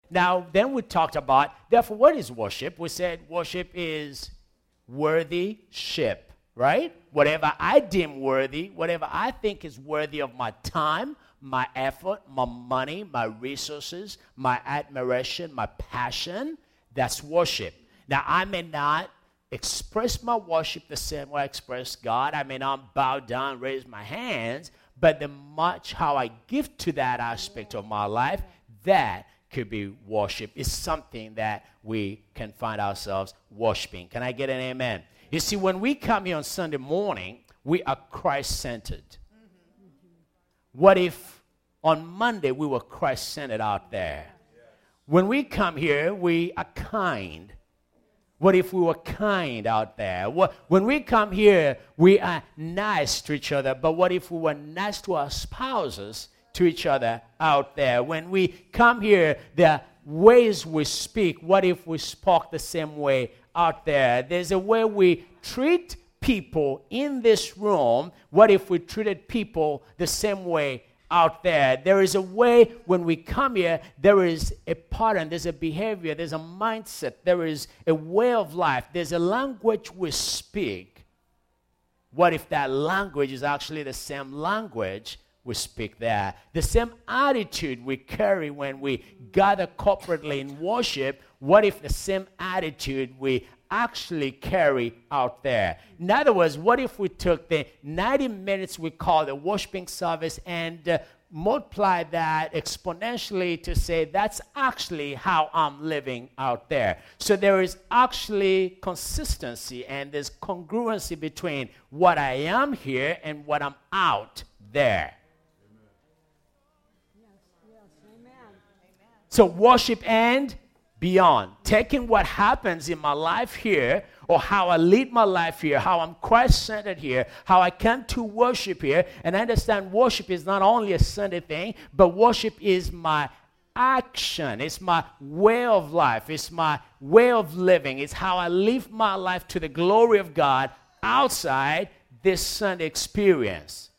Now, then we talked about, therefore, what is worship? We said worship is worthy-ship, right? Whatever I deem worthy, whatever I think is worthy of my time, my effort, my money, my resources, my admiration, my passion, that's worship. Now, I may not express my worship the same way I express God. I may not bow down, raise my hands, but the much how I give to that aspect of my life, that could be worship. It's something that we can find ourselves worshiping. Can I get an amen? You see, when we come here on Sunday morning, we are Christ-centered. What if on Monday we were Christ-centered out there? When we come here, we are kind. What if we were kind out there? When we come here, we are nice to each other. But what if we were nice to our spouses, to each other out there? When we come here, there are ways we speak. What if we spoke the same way out there? There's a way we treat people in this room. What if we treated people the same way out there? There is a way when we come here, there is a pattern, there's a behavior, there's a mindset, there is a way of life, there's a language we speak. What if that language is actually the same language we speak there? The same attitude we carry when we gather corporately in worship, what if the same attitude we actually carry out there? In other words, what if we took the 90 minutes we call the worshiping service and multiply that exponentially to say that's actually how I'm living out there? So there is actually consistency and there's congruency between what I am here and what I'm out there. So worship and beyond. Taking what happens in my life here, or how I lead my life here, how I'm Christ-centered here, how I come to worship here, and I understand worship is not only a Sunday thing, but worship is my action. It's my way of life. It's my way of living. It's how I live my life to the glory of God outside this Sunday experience.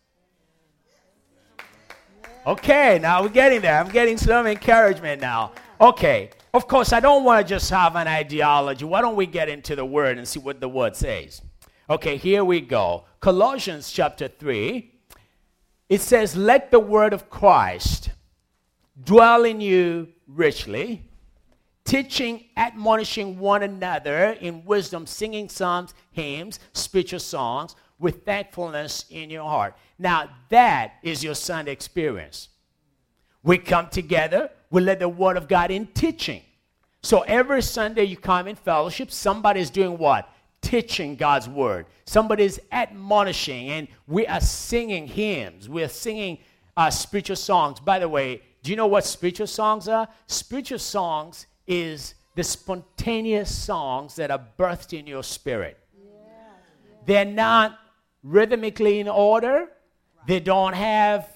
Okay, now we're getting there. I'm getting some encouragement now. Okay, of course, I don't want to just have an ideology. Why don't we get into the Word and see what the Word says? Okay, here we go. Colossians chapter 3. It says, let the word of Christ dwell in you richly, teaching, admonishing one another in wisdom, singing psalms, hymns, spiritual songs, with thankfulness in your heart. Now, that is your Sunday experience. We come together, we let the Word of God in teaching. So every Sunday you come in fellowship, somebody's doing what? Teaching God's Word. Somebody's admonishing, and we are singing hymns. We are singing spiritual songs. By the way, do you know what spiritual songs are? Spiritual songs is the spontaneous songs that are birthed in your spirit. They're not rhythmically in order. They don't have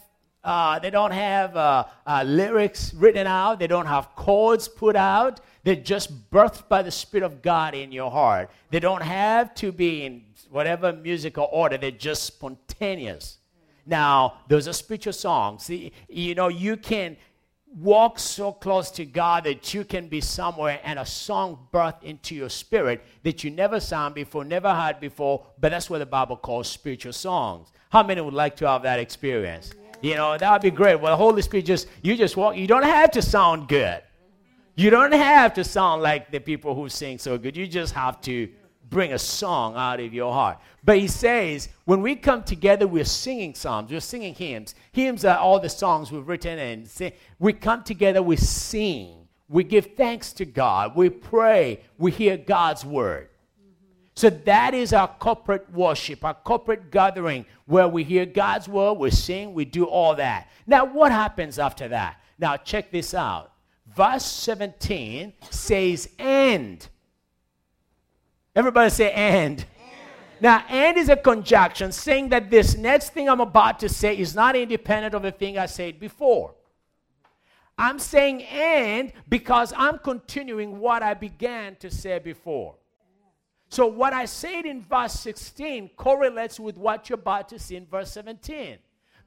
lyrics written out. They don't have chords put out. They're just birthed by the Spirit of God in your heart. They don't have to be in whatever musical order. They're just spontaneous. Now, those are spiritual songs. See, you know, you can walk so close to God that you can be somewhere and a song birthed into your spirit that you never sang before, never heard before, but that's what the Bible calls spiritual songs. How many would like to have that experience? You know, that would be great. Well, the Holy Spirit you just walk. You don't have to sound good. You don't have to sound like the people who sing so good. You just have to bring a song out of your heart. But he says, when we come together, we're singing psalms. We're singing hymns. Hymns are all the songs we've written and sing. We come together, we sing. We give thanks to God. We pray. We hear God's word. So that is our corporate worship, our corporate gathering, where we hear God's word, we sing, we do all that. Now, what happens after that? Now, check this out. Verse 17 says, and. Everybody say, and. Now, and is a conjunction saying that this next thing I'm about to say is not independent of the thing I said before. I'm saying and because I'm continuing what I began to say before. So what I said in verse 16 correlates with what you're about to see in verse 17.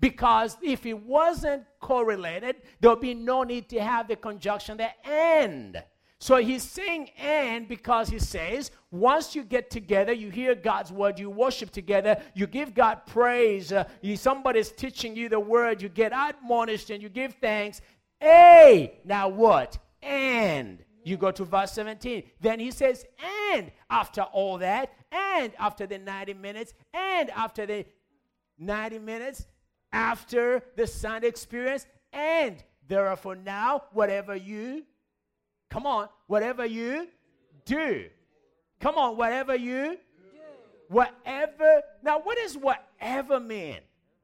Because if it wasn't correlated, there'll be no need to have the conjunction the and. So he's saying and because he says, once you get together, you hear God's word, you worship together, you give God praise, somebody's teaching you the word, you get admonished and you give thanks. Hey, now what? And you go to verse 17. Then he says, and after all that, and after the 90 minutes, and after the 90 minutes, after the Sunday experience, and therefore now, whatever you do. Come on, whatever you do. Whatever. Now, what does whatever mean?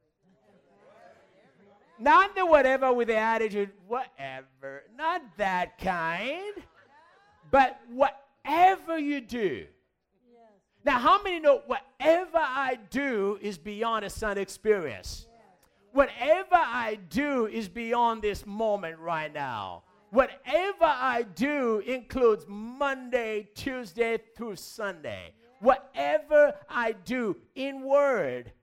Not the whatever with the attitude, whatever. Not that kind. But whatever you do. Now, how many know whatever I do is beyond a Sunday experience? Whatever I do is beyond this moment right now. Whatever I do includes Monday, Tuesday through Sunday. Whatever I do in word.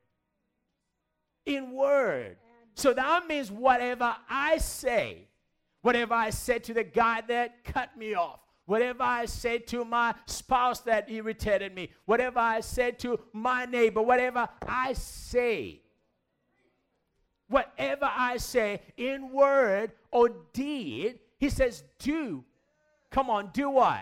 So that means whatever I say to the guy that cut me off, whatever I say to my spouse that irritated me, whatever I said to my neighbor, whatever I say in word or deed, he says, do. Come on, do what?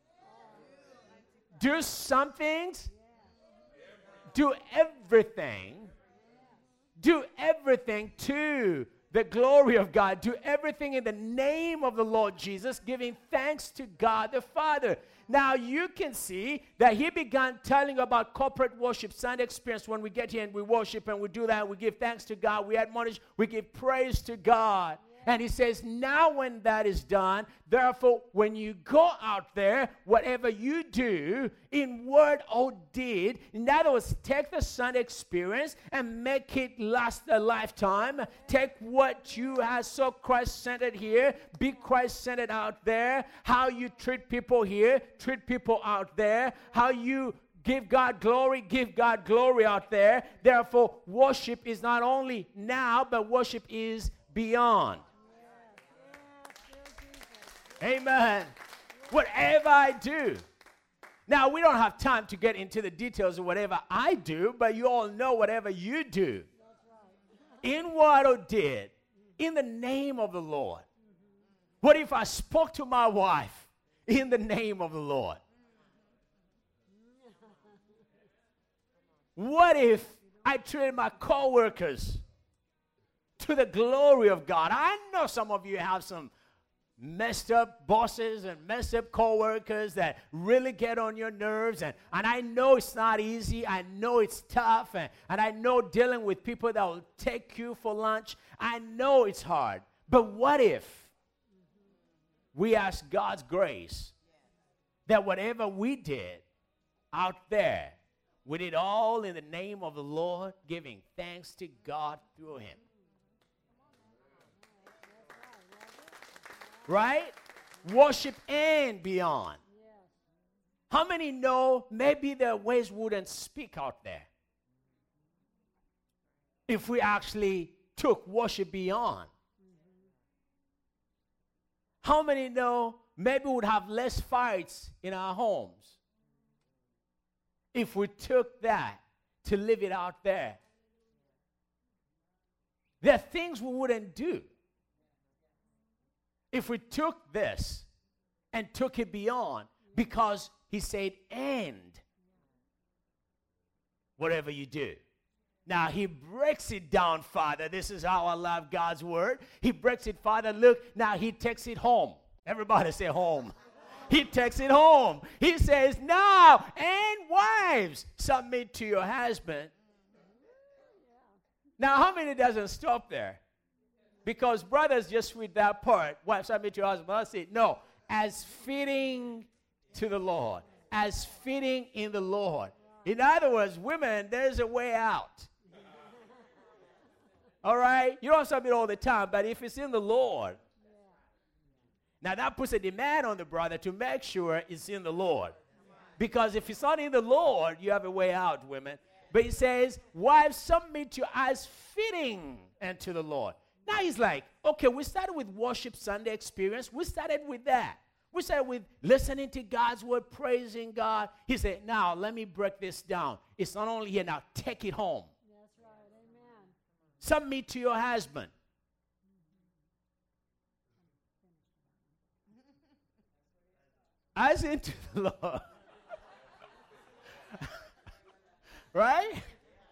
Do some things. Do everything. Do everything to the glory of God. Do everything in the name of the Lord Jesus, giving thanks to God the Father. Now you can see that he began telling about corporate worship, Sunday experience. When we get here and we worship and we do that, we give thanks to God, we admonish, we give praise to God. And he says, now when that is done, therefore, when you go out there, whatever you do in word or deed, in other words, take the Sunday experience and make it last a lifetime. Take what you have so Christ-centered here, be Christ-centered out there. How you treat people here, treat people out there. How you give God glory out there. Therefore, worship is not only now, but worship is beyond. Amen. Whatever I do. Now, we don't have time to get into the details of whatever I do, but you all know whatever you do. In word or deed, in the name of the Lord. What if I spoke to my wife in the name of the Lord? What if I treated my co-workers to the glory of God? I know some of you have some messed up bosses and messed up co-workers that really get on your nerves. And I know it's not easy. I know it's tough. And I know dealing with people that will take you for lunch, I know it's hard. But what if we ask God's grace that whatever we did out there, we did all in the name of the Lord, giving thanks to God through him. Right? Worship and beyond. Yes. How many know maybe their ways wouldn't speak out there if we actually took worship beyond? Mm-hmm. How many know maybe we would have less fights in our homes if we took that to live it out there? There are things we wouldn't do if we took this and took it beyond, because he said, and whatever you do. Now, he breaks it down, Father. This is how I love God's word. He breaks it, Father. Look, now he takes it home. Everybody say home. He takes it home. He says, now, and wives, submit to your husband. Now, how many doesn't stop there? Because brothers just read that part. Wives, submit to your husband. I say, no, as fitting to the Lord. As fitting in the Lord. In other words, women, there's a way out. All right? You don't submit all the time, but if it's in the Lord. Now, that puts a demand on the brother to make sure it's in the Lord. Because if it's not in the Lord, you have a way out, women. But he says, wives, submit to you as fitting unto the Lord. Now he's like, okay, we started with Worship Sunday Experience. We started with that. We started with listening to God's word, praising God. He said, now let me break this down. It's not only here, now take it home. That's right. Amen. Submit to your husband. As into the Lord. Right?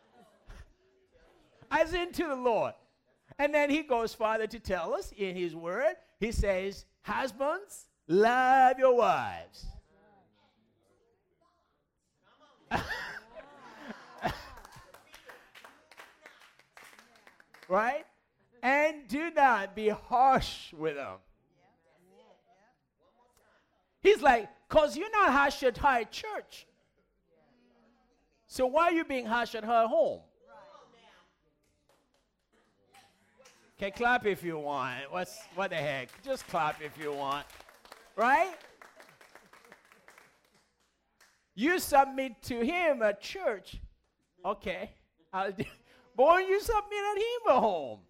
As into the Lord. And then he goes farther to tell us in his word. He says, husbands, love your wives. Right? And do not be harsh with them. He's like, because you're not harsh at her at church. So why are you being harsh at her home? Okay, clap if you want. What the heck? Just clap if you want. Right? You submit to him at church. Okay. But when you submit at him at home.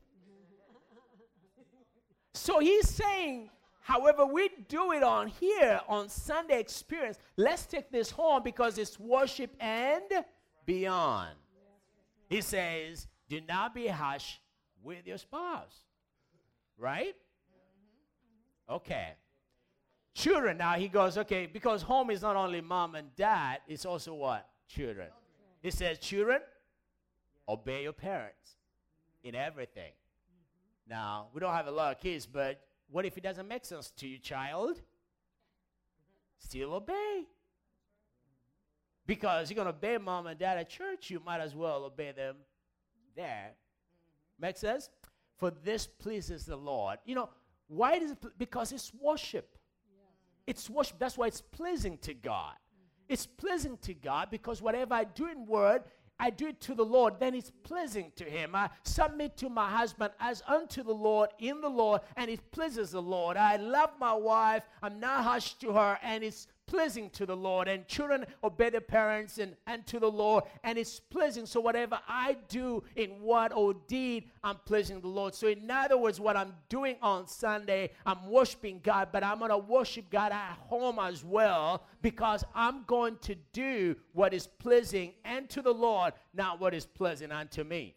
So he's saying, however we do it on here, on Sunday Experience, let's take this home because it's worship and beyond. He says, do not be harsh with your spouse. Right? Okay. Children, now he goes, okay, because home is not only mom and dad, it's also what? Children. He says, children, obey your parents in everything. Now, we don't have a lot of kids, but what if it doesn't make sense to you, child? Still obey. Because you're going to obey mom and dad at church, you might as well obey them there. Make sense? For this pleases the Lord. You know, why is it? Because it's worship. It's worship. That's why it's pleasing to God. It's pleasing to God because whatever I do in word, I do it to the Lord, then it's pleasing to him. I submit to my husband as unto the Lord, in the Lord, and it pleases the Lord. I love my wife. I'm not harsh to her, and it's pleasing to the Lord. And children obey their parents and to the Lord, and it's pleasing. So whatever I do in word or deed, I'm pleasing the Lord. So in other words, what I'm doing on Sunday, I'm worshiping God, but I'm going to worship God at home as well because I'm going to do what is pleasing and to the Lord, not what is pleasing unto me.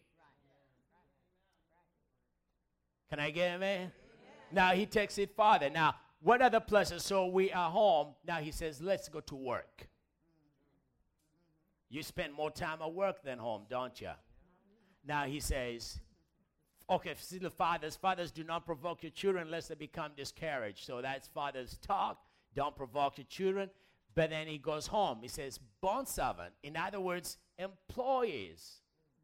Can I get it, man? Now he takes it farther. Now, what are the pleasures? So we are home. Now he says, let's go to work. You spend more time at work than home, don't you? Now he says, okay, see the fathers. Fathers, do not provoke your children lest they become discouraged. So that's father's talk. Don't provoke your children. But then he goes home. He says, bondservant. In other words, employees.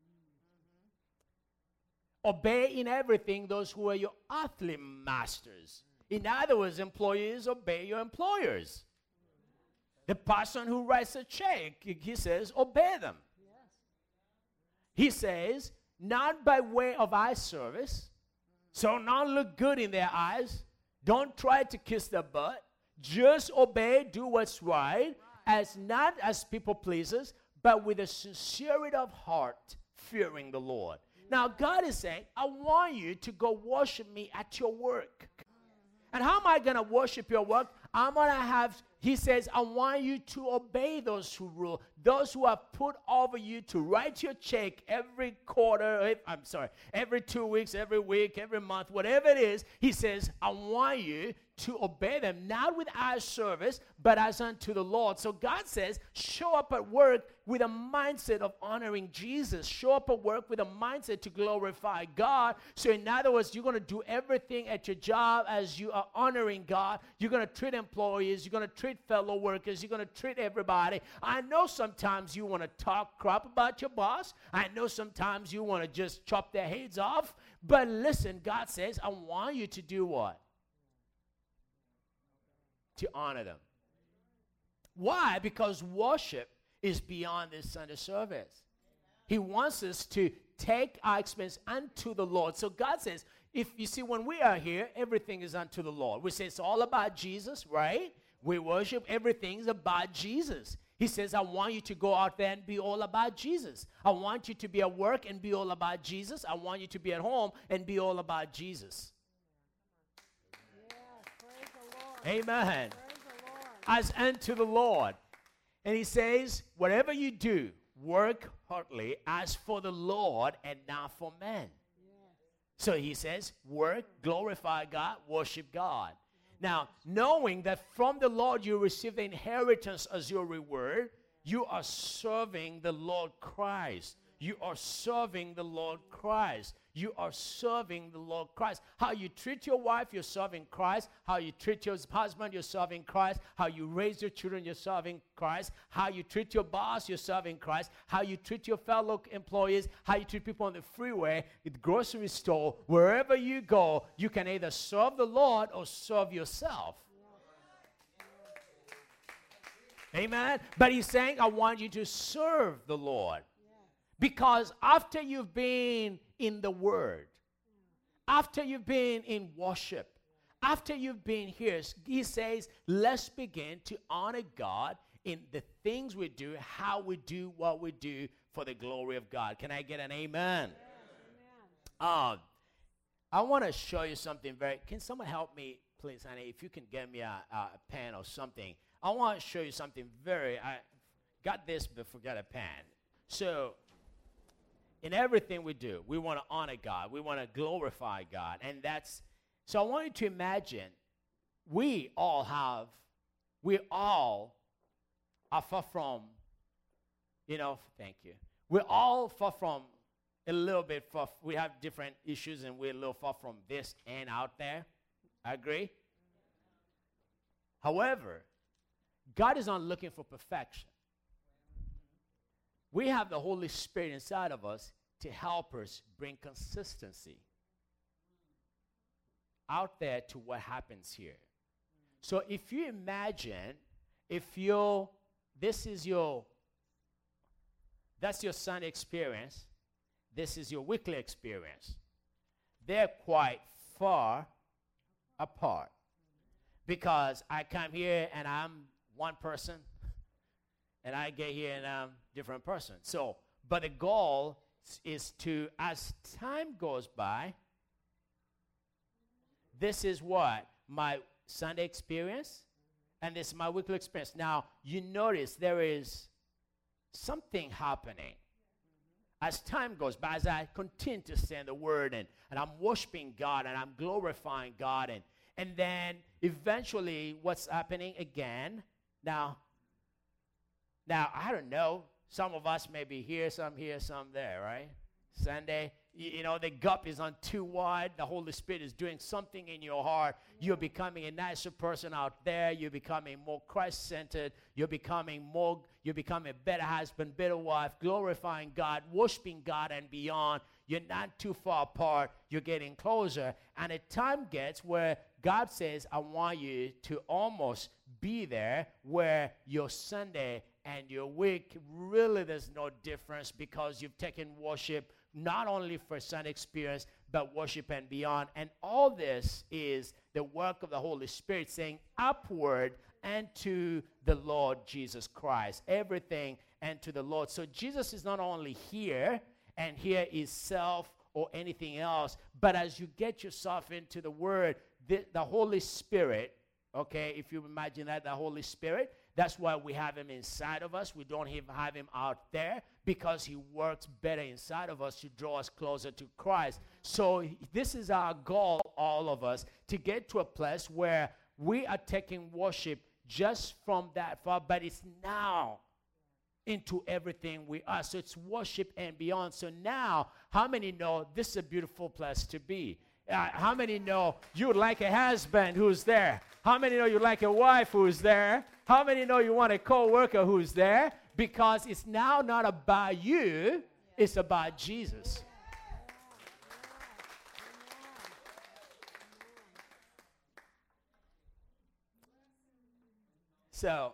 Obey in everything those who are your earthly masters. In other words, employees, obey your employers. The person who writes a check, he says, obey them. Yes. He says, not by way of eye service, so not look good in their eyes. Don't try to kiss their butt. Just obey, do what's right, as not as people pleasers, but with a sincerity of heart, fearing the Lord. Now, God is saying, I want you to go worship me at your work. And how am I going to worship your work? I'm going to have, he says, I want you to obey those who rule, those who have put over you to write your check every quarter, every 2 weeks, every week, every month, whatever it is. He says, I want you to obey them, not with eye service, but as unto the Lord. So God says, show up at work with a mindset of honoring Jesus. Show up at work with a mindset to glorify God. So in other words, you're going to do everything at your job as you are honoring God. You're going to treat employees. You're going to treat fellow workers. You're going to treat everybody. I know sometimes you want to talk crap about your boss. I know sometimes you want to just chop their heads off. But listen, God says, I want you to do what? To honor them. Why? Because worship is beyond this Sunday service. He wants us to take our expense unto the Lord. So God says, if you see, when we are here, everything is unto the Lord. We say it's all about Jesus, right? We worship, everything's about Jesus. He says, I want you to go out there and be all about Jesus. I want you to be at work and be all about Jesus. I want you to be at home and be all about Jesus. Yes, praise the Lord. Amen. Praise the Lord. As unto the Lord. And he says, whatever you do, work heartily as for the Lord and not for men. Yes. So he says, work, glorify God, worship God. Now, knowing that from the Lord you receive the inheritance as your reward, you are serving the Lord Christ. You are serving the Lord Christ. You are serving the Lord Christ. How you treat your wife, you're serving Christ. How you treat your husband, you're serving Christ. How you raise your children, you're serving Christ. How you treat your boss, you're serving Christ. How you treat your fellow employees, how you treat people on the freeway, at the grocery store, wherever you go, you can either serve the Lord or serve yourself. Amen? But he's saying, I want you to serve the Lord. Because after you've been in the Word, after you've been in worship, after you've been here, he says, let's begin to honor God in the things we do, how we do what we do for the glory of God. Can I get an amen? Amen. I want to show you something can someone help me, please, honey, if you can get me a pen or something. I want to show you something I got this but forgot a pen. So, in everything we do, we want to honor God. We want to glorify God. So I want you to imagine we all are far from, thank you. We're all far from a little bit far. We have different issues and we're a little far from this and out there. I agree? However, God is not looking for perfection. We have the Holy Spirit inside of us to help us bring consistency out there to what happens here. So if you imagine, that's your Sunday experience, this is your weekly experience. They're quite far apart. Because I come here and I'm one person, and I get here and I'm a different person. So, but the goal is to, as time goes by, this is what? My Sunday experience, and this is my weekly experience. Now, you notice there is something happening. As time goes by, as I continue to say the word, and I'm worshiping God, and I'm glorifying God, and then eventually what's happening again? Now, I don't know. Some of us may be here, some there, right? Sunday, the gap is on too wide. The Holy Spirit is doing something in your heart. You're becoming a nicer person out there. You're becoming more Christ-centered. You're becoming a better husband, better wife, glorifying God, worshiping God and beyond. You're not too far apart. You're getting closer. And a time gets where God says, I want you to almost be there where your Sunday and your week, really there's no difference because you've taken worship not only for Sunday experience, but worship and beyond. And all this is the work of the Holy Spirit saying upward and to the Lord Jesus Christ. Everything and to the Lord. So Jesus is not only here, and here is self or anything else, but as you get yourself into the Word, the Holy Spirit, okay, if you imagine that, the Holy Spirit, that's why we have him inside of us. We don't have him out there because he works better inside of us to draw us closer to Christ. So this is our goal, all of us, to get to a place where we are taking worship just from that far, but it's now into everything we are. So it's worship and beyond. So now, how many know this is a beautiful place to be? How many know you would like a husband who's there? How many know you like a wife who's there? How many know you want a co-worker who's there? Because it's now not about you, it's about Jesus. So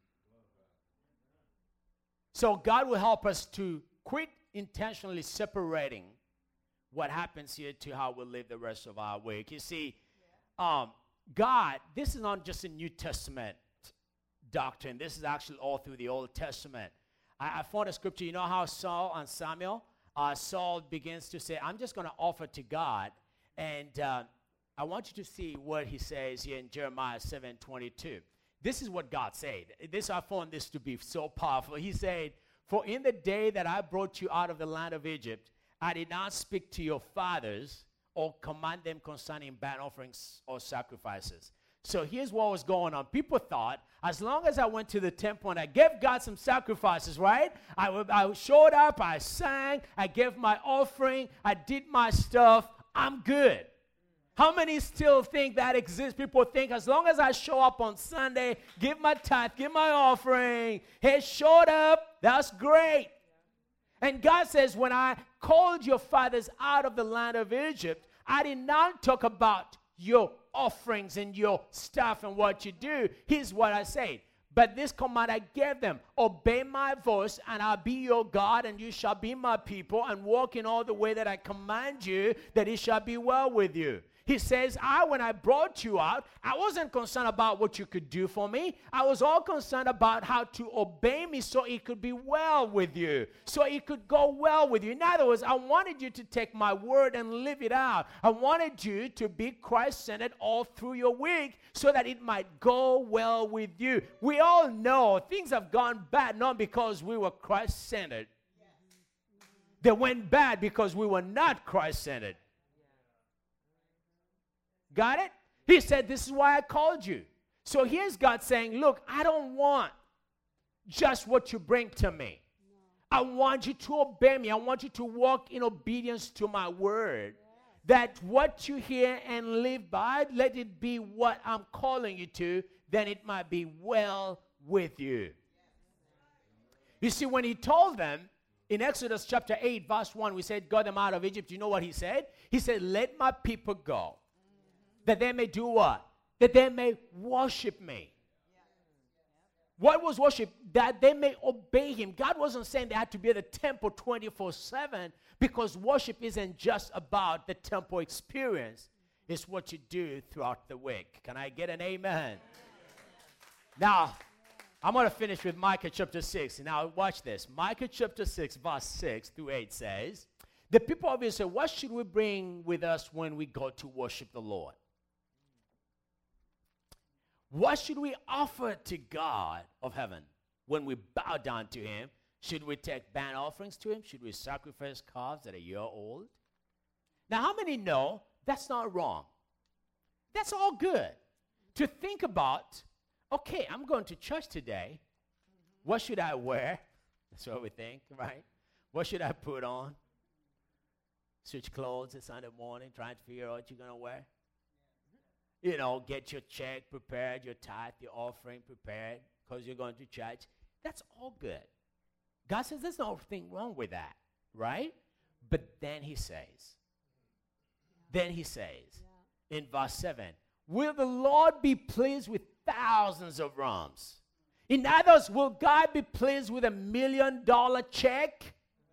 God will help us to quit intentionally separating what happens here to how we live the rest of our week. You see, God, this is not just a New Testament doctrine. This is actually all through the Old Testament. I found a scripture. You know how Saul and Samuel, Saul begins to say, I'm just going to offer to God. And I want you to see what he says here in Jeremiah 7:22. This is what God said. I found this to be so powerful. He said, for in the day that I brought you out of the land of Egypt, I did not speak to your fathers or command them concerning burnt offerings or sacrifices. So here's what was going on. People thought, as long as I went to the temple and I gave God some sacrifices, right? I showed up, I sang, I gave my offering, I did my stuff, I'm good. How many still think that exists? People think as long as I show up on Sunday, give my tithe, give my offering, hey, showed up, that's great. And God says, when I called your fathers out of the land of Egypt, I did not talk about your offerings and your stuff and what you do. Here's what I said. But this command I gave them, obey my voice, and I'll be your God, and you shall be my people, and walk in all the way that I command you, that it shall be well with you. He says, when I brought you out, I wasn't concerned about what you could do for me. I was all concerned about how to obey me so it could be well with you, so it could go well with you. In other words, I wanted you to take my word and live it out. I wanted you to be Christ-centered all through your week so that it might go well with you. We all know things have gone bad not because we were Christ-centered. They went bad because we were not Christ-centered. Got it? He said, this is why I called you. So here's God saying, look, I don't want just what you bring to me. No. I want you to obey me. I want you to walk in obedience to my word. That what you hear and live by, let it be what I'm calling you to, then it might be well with you. You see, when he told them, in Exodus chapter 8, verse 1, we said, got them out of Egypt. You know what he said? He said, let my people go. That they may do what? That they may worship me. What was worship? That they may obey him. God wasn't saying they had to be at the temple 24/7, because worship isn't just about the temple experience. It's what you do throughout the week. Can I get an amen? Now, I'm going to finish with Micah chapter 6. Now, watch this. Micah chapter 6, verse 6 through 8 says, the people of Israel say, what should we bring with us when we go to worship the Lord? What should we offer to God of heaven when we bow down to him? Should we take burnt offerings to him? Should we sacrifice calves that are a year old? Now, how many know that's not wrong? That's all good. To think about, okay, I'm going to church today. What should I wear? That's what we think, right? What should I put on? Switch clothes on Sunday morning, trying to figure out what you're going to wear. You know, get your check prepared, your tithe, your offering prepared, because you're going to church. That's all good. God says there's nothing wrong with that, right? But then he says, in verse 7, will the Lord be pleased with thousands of rams? In other words, will God be pleased with $1 million check?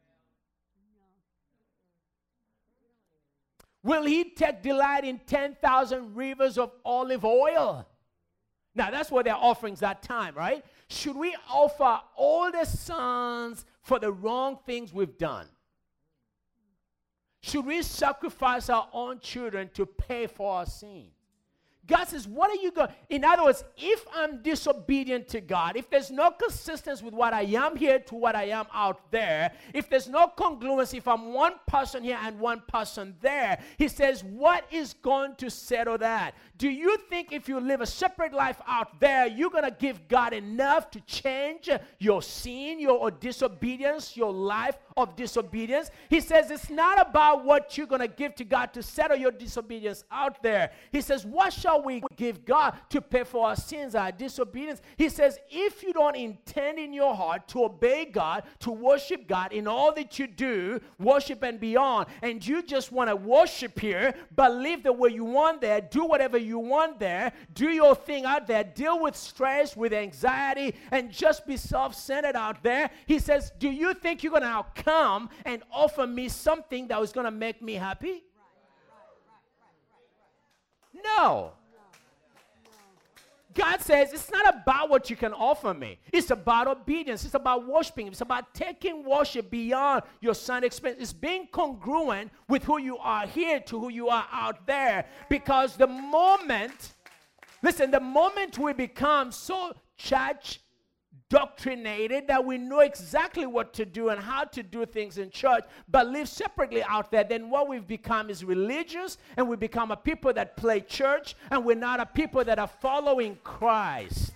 Will he take delight in 10,000 rivers of olive oil? Now, that's what they're offerings that time, right? Should we offer older sons for the wrong things we've done? Should we sacrifice our own children to pay for our sins? God says, what are you going? In other words, if I'm disobedient to God, if there's no consistency with what I am here to what I am out there, if there's no congruence, if I'm one person here and one person there, he says, what is going to settle that? Do you think if you live a separate life out there, you're going to give God enough to change your sin, your disobedience, your life of disobedience? He says it's not about what you're going to give to God to settle your disobedience out there. He says, what shall we give God to pay for our sins, our disobedience? He says, if you don't intend in your heart to obey God, to worship God in all that you do, worship and beyond, and you just want to worship here, but live the way you want there, do whatever you want there, do your thing out there, deal with stress, with anxiety, and just be self-centered out there, he says, do you think you're going to now come and offer me something that was going to make me happy? No. God says it's not about what you can offer me. It's about obedience. It's about worshiping. It's about taking worship beyond your Sunday experience. It's being congruent with who you are here to who you are out there. Because the moment we become so church doctrinated that we know exactly what to do and how to do things in church, but live separately out there, then what we've become is religious, and we become a people that play church, and we're not a people that are following Christ.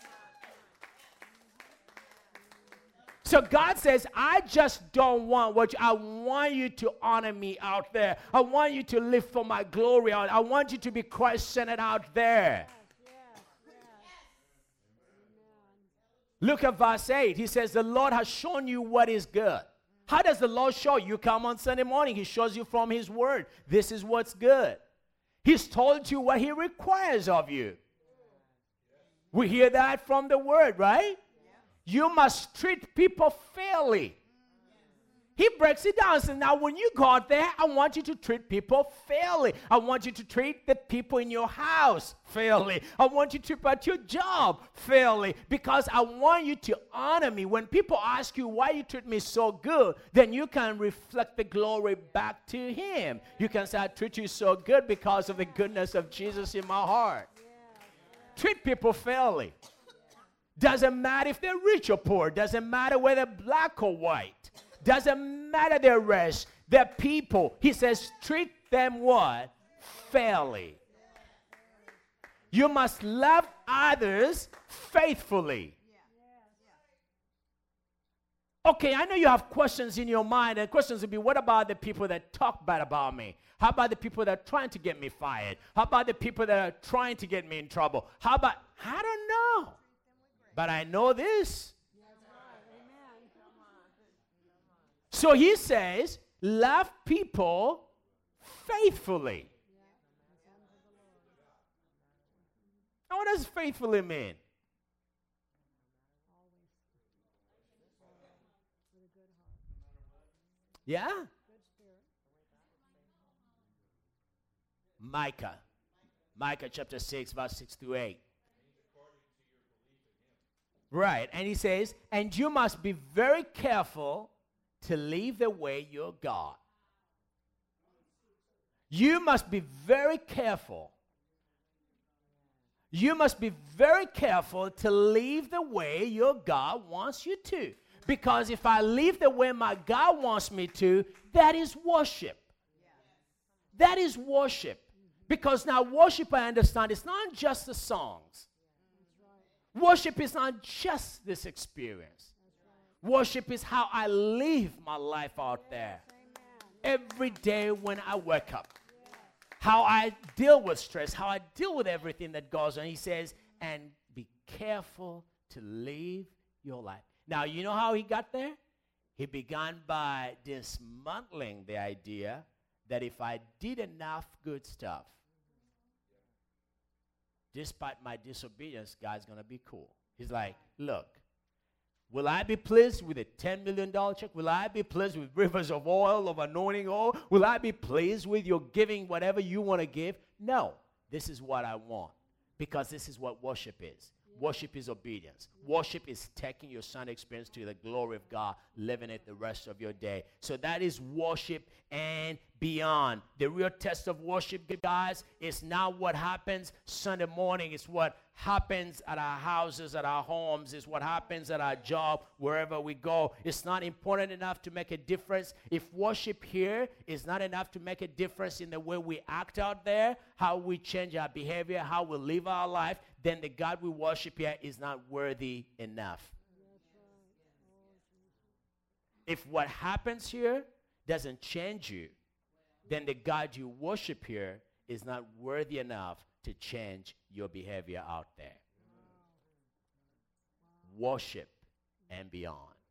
So God says, I just don't want what I want you to honor me out there. I want you to live for my glory out. I want you to be Christ-centered out there. Look at verse 8. He says, the Lord has shown you what is good. How does the Lord show you? You come on Sunday morning. He shows you from his word. This is what's good. He's told you what he requires of you. We hear that from the word, right? You must treat people fairly. He breaks it down and says, now when you go out there, I want you to treat people fairly. I want you to treat the people in your house fairly. I want you to treat at your job fairly, because I want you to honor me. When people ask you why you treat me so good, then you can reflect the glory back to him. You can say, I treat you so good because of the goodness of Jesus in my heart. Treat people fairly. Doesn't matter if they're rich or poor. Doesn't matter whether black or white. Doesn't matter their race, their people. He says, treat them what? Fairly. You must love others faithfully. Okay, I know you have questions in your mind, and questions will be, what about the people that talk bad about me? How about the people that are trying to get me fired? How about the people that are trying to get me in trouble? How about, I don't know. But I know this. So he says, love people faithfully. Now, what does faithfully mean? Yeah? Micah chapter 6, verse 6 to 8. Right, and he says, and you must be very careful to live the way you're God. You must be very careful. You must be very careful to live the way your God wants you to. Because if I live the way my God wants me to, that is worship. That is worship. Because now worship, I understand, it's not just the songs. Worship is not just this experience. Worship is how I live my life out there. Every day when I wake up. How I deal with stress. How I deal with everything that goes on. He says, and be careful to live your life. Now, you know how he got there? He began by dismantling the idea that if I did enough good stuff, despite my disobedience, God's going to be cool. He's like, look, will I be pleased with a $10 million check? Will I be pleased with rivers of oil, of anointing oil? Will I be pleased with your giving whatever you want to give? No, this is what I want, because this is what worship is. Worship is obedience. Worship is taking your Sunday experience to the glory of God, living it the rest of your day. So that is worship and beyond. The real test of worship, guys, is not what happens Sunday morning. It's what happens at our houses, at our homes. It's what happens at our job, wherever we go. It's not important enough to make a difference. If worship here is not enough to make a difference in the way we act out there, how we change our behavior, how we live our life, then the God we worship here is not worthy enough. If what happens here doesn't change you, then the God you worship here is not worthy enough to change your behavior out there. Worship and beyond.